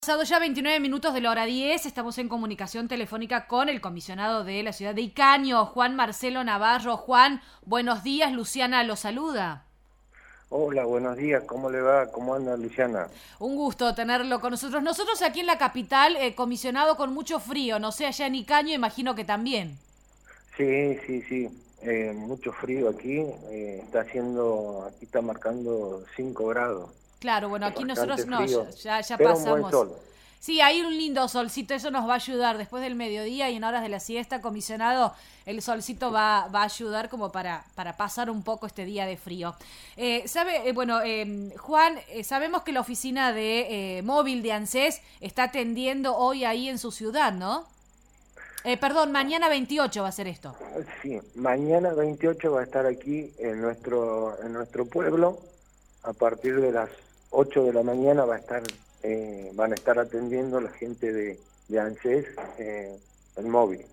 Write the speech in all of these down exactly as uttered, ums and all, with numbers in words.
Pasado ya veintinueve minutos de la hora diez, estamos en comunicación telefónica con el comisionado de la ciudad de Icaño, Juan Marcelo Navarro. Juan, buenos días, Luciana lo saluda. Hola, buenos días, ¿cómo le va? ¿Cómo anda, Luciana? Un gusto tenerlo con nosotros. Nosotros aquí en la capital, eh, comisionado con mucho frío, no sé, allá en Icaño imagino que también. Sí, sí, sí, eh, mucho frío aquí, eh, está haciendo, aquí está marcando cinco grados, Claro, bueno, aquí bastante nosotros no, ya, frío, ya, ya pero un buen pasamos. sol. Sí, hay un lindo solcito, eso nos va a ayudar después del mediodía y en horas de la siesta, comisionado, el solcito va, va a ayudar como para, para pasar un poco este día de frío. Eh, sabe, eh, bueno, eh, Juan, eh, sabemos que la oficina de eh, móvil de ANSES está atendiendo hoy ahí en su ciudad, ¿no? Eh, perdón, mañana veintiocho va a ser esto. Sí, mañana veintiocho va a estar aquí en nuestro, en nuestro pueblo, a partir de las ocho de la mañana va a estar, eh, van a estar atendiendo la gente de, de ANSES, eh, el móvil.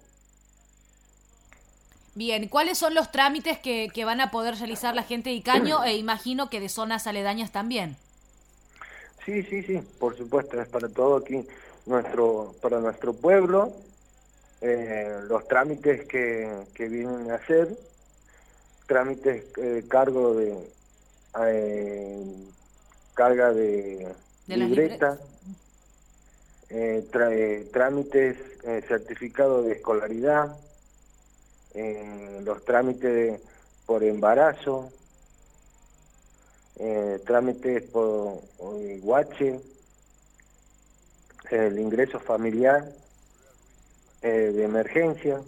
Bien, ¿cuáles son los trámites que, que van a poder realizar la gente de Icaño e imagino que de zonas aledañas también? Sí, sí, sí, por supuesto, es para todo aquí, nuestro, para nuestro pueblo. Eh, los trámites que, que vienen a hacer, trámites, eh, cargo de eh, carga de De las libres. libreta, eh, tra- eh, trámites, eh, certificado de escolaridad, eh, los trámites por embarazo, eh, trámites por eh, guache, el ingreso familiar, eh, de emergencia,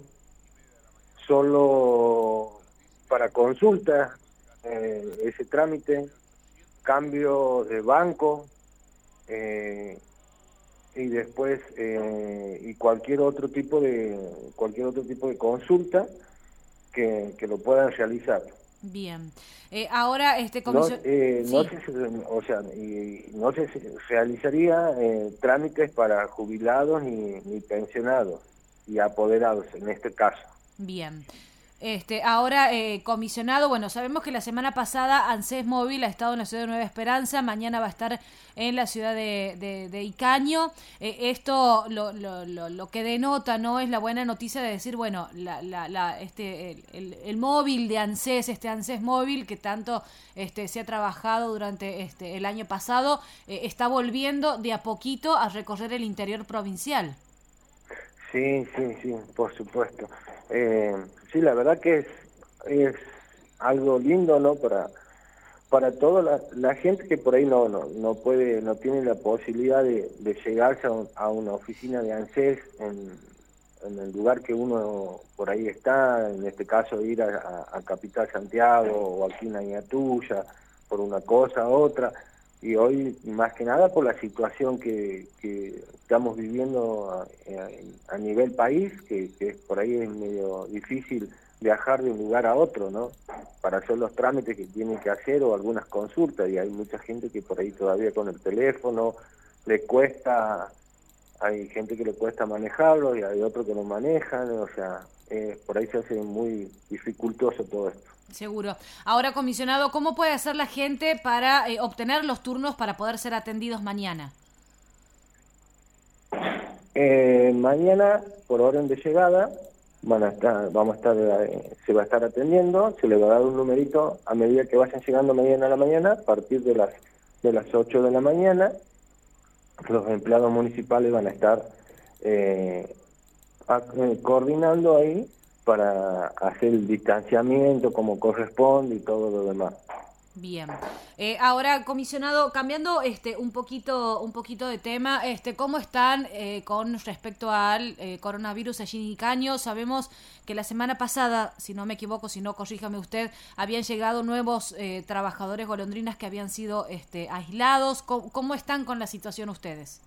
solo para consulta, eh, ese trámite, cambio de banco, eh, y después eh, y cualquier otro tipo de cualquier otro tipo de consulta que, que lo puedan realizar. Bien. Eh, ahora, este No, comisión... eh, no Sí, se, o sea, y no se realizaría eh, trámites para jubilados ni, ni pensionados y apoderados en este caso. bien. Este, ahora, eh, comisionado, bueno, sabemos que la semana pasada ANSES Móvil ha estado en la ciudad de Nueva Esperanza, mañana va a estar en la ciudad de, de, de Icaño. Eh, esto lo, lo, lo, lo que denota, ¿no? Es la buena noticia de decir, bueno, la, la, la, este, el, el, el móvil de ANSES, este ANSES Móvil que tanto este, se ha trabajado durante este, el año pasado, eh, está volviendo de a poquito a recorrer el interior provincial. Sí, sí, sí, por supuesto. Eh, sí, la verdad que es, es algo lindo, ¿no? Para, para toda la, la gente que por ahí no, no, no puede, no tiene la posibilidad de, de llegarse a, un- a una oficina de ANSES en, en el lugar que uno por ahí está, en este caso ir a, a, a Capital Santiago o aquí en Añatuya, por una cosa u otra. Y hoy, más que nada, por la situación que, que estamos viviendo a, a- a nivel país, que, que por ahí es medio difícil viajar de un lugar a otro, ¿no? Para hacer los trámites que tienen que hacer o algunas consultas, y hay mucha gente que por ahí todavía con el teléfono le cuesta, hay gente que le cuesta manejarlo y hay otros que no manejan, o sea, eh, por ahí se hace muy dificultoso todo esto. Seguro. Ahora, comisionado, ¿cómo puede hacer la gente para eh, obtener los turnos para poder ser atendidos mañana? Eh, mañana, por orden de llegada, van a estar, vamos a estar, eh, se va a estar atendiendo, se le va a dar un numerito a medida que vayan llegando mañana a la mañana, a partir de las de las ocho de la mañana, los empleados municipales van a estar eh, a- eh, coordinando ahí para hacer el distanciamiento como corresponde y todo lo demás. Bien. Eh, ahora, comisionado, cambiando este un poquito un poquito de tema, este ¿cómo están eh, con respecto al eh, coronavirus allí en Icaño? Sabemos que la semana pasada, si no me equivoco, si no, corríjame usted, habían llegado nuevos eh, trabajadores golondrinas que habían sido este, aislados. ¿Cómo, cómo están con la situación ustedes?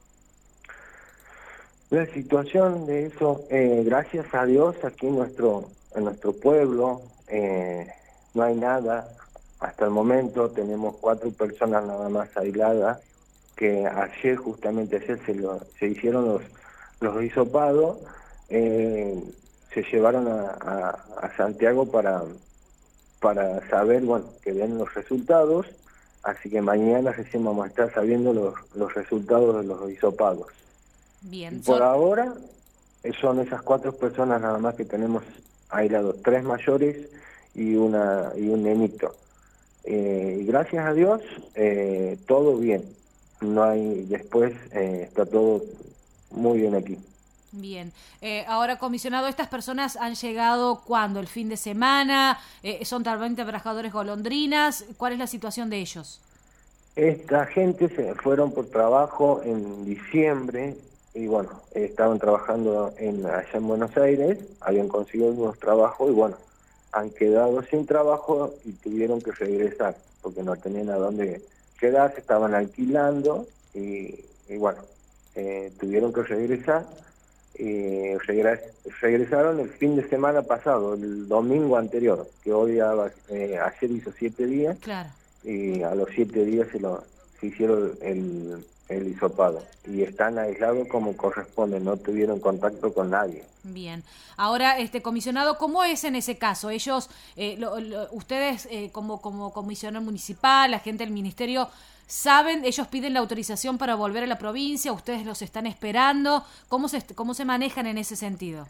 La situación de eso, eh, gracias a Dios, aquí en nuestro, en nuestro pueblo eh, no hay nada. Hasta el momento tenemos cuatro personas nada más aisladas, que ayer, justamente ayer, se, lo, se hicieron los, los hisopados, eh, se llevaron a, a, a Santiago para, para saber, bueno, que den los resultados. así que mañana recién vamos a estar sabiendo los, los resultados de los hisopados. Bien. Por Son... ahora eh, son esas cuatro personas nada más que tenemos aislados, tres mayores y una y un nenito. Eh, y gracias a Dios, eh, todo bien. No hay, después eh, está todo muy bien aquí. Bien. Eh, ahora, comisionado, ¿estas personas han llegado cuándo? ¿El fin de semana? Eh, ¿Son talmente trabajadores golondrinas? ¿Cuál es la situación de ellos? Esta gente se fueron por trabajo en diciembre y bueno, estaban trabajando en, allá en Buenos Aires, habían conseguido unos trabajos y bueno, han quedado sin trabajo y tuvieron que regresar porque no tenían a dónde quedarse, estaban alquilando y, y bueno, eh, tuvieron que regresar. Y regres, regresaron el fin de semana pasado, el domingo anterior, que hoy eh, ayer hizo siete días. Claro. Y a los siete días se, lo, se hicieron el, el hisopado y están aislados como corresponde, no tuvieron contacto con nadie. Bien. Ahora, este comisionado, ¿cómo es en ese caso? Ellos, eh, lo, lo, ustedes eh, como, como comisionado municipal, la gente del ministerio, ¿saben? Ellos piden la autorización para volver a la provincia, ustedes los están esperando. ¿Cómo se, cómo se manejan en ese sentido?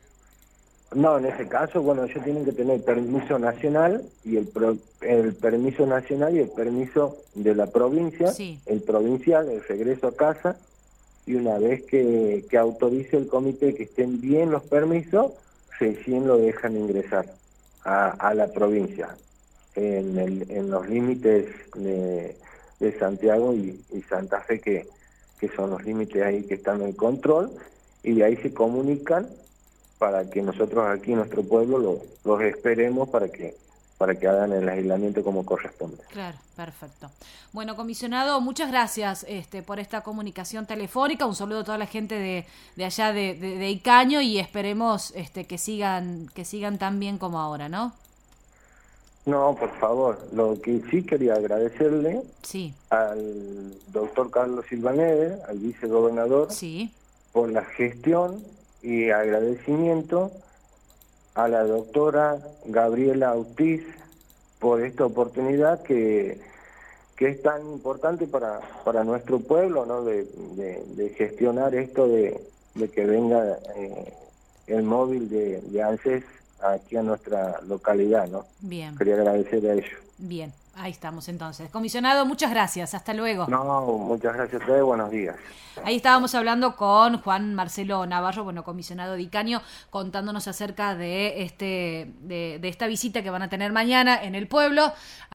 No, en ese caso, bueno, ellos tienen que tener permiso nacional y el, pro, el permiso nacional y el permiso de la provincia, sí. El provincial, el regreso a casa, y una vez que, que autorice el comité que estén bien los permisos, recién lo dejan ingresar a, a la provincia, en, el, en los límites de, de Santiago y, y Santa Fe, que, que son los límites ahí que están en control, y de ahí se comunican para que nosotros aquí en nuestro pueblo lo, los esperemos para que para que hagan el aislamiento como corresponde. Claro, perfecto. Bueno, comisionado, muchas gracias este, por esta comunicación telefónica. Un saludo a toda la gente de, de allá de, de, de Icaño y esperemos este, que sigan que sigan tan bien como ahora, ¿no? No, por favor. Lo que sí quería agradecerle sí. al doctor Carlos Silvanede, al vicegobernador, sí. por la gestión y agradecimiento a la doctora Gabriela Ortiz por esta oportunidad que, que es tan importante para, para nuestro pueblo, ¿no? De, de, de gestionar esto de, de que venga eh, el móvil de, de ANSES aquí a nuestra localidad, ¿no? Bien. Quería agradecer a ellos. Bien, ahí estamos entonces. Comisionado, muchas gracias. Hasta luego. No, muchas gracias a ustedes. Buenos días. Ahí estábamos hablando con Juan Marcelo Navarro, bueno, comisionado de Icaño, contándonos acerca de este de, de esta visita que van a tener mañana en el pueblo.